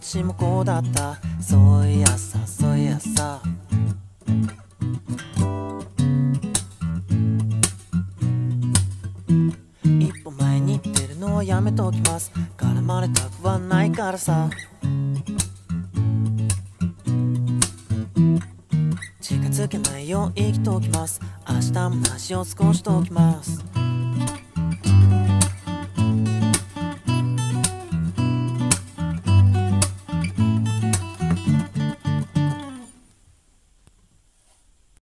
私もこうだった。そういやさそういやさ、一歩前に出るのはやめときます。絡まれたくはないからさ。近づけないよう生きときます。明日も話を少しときます。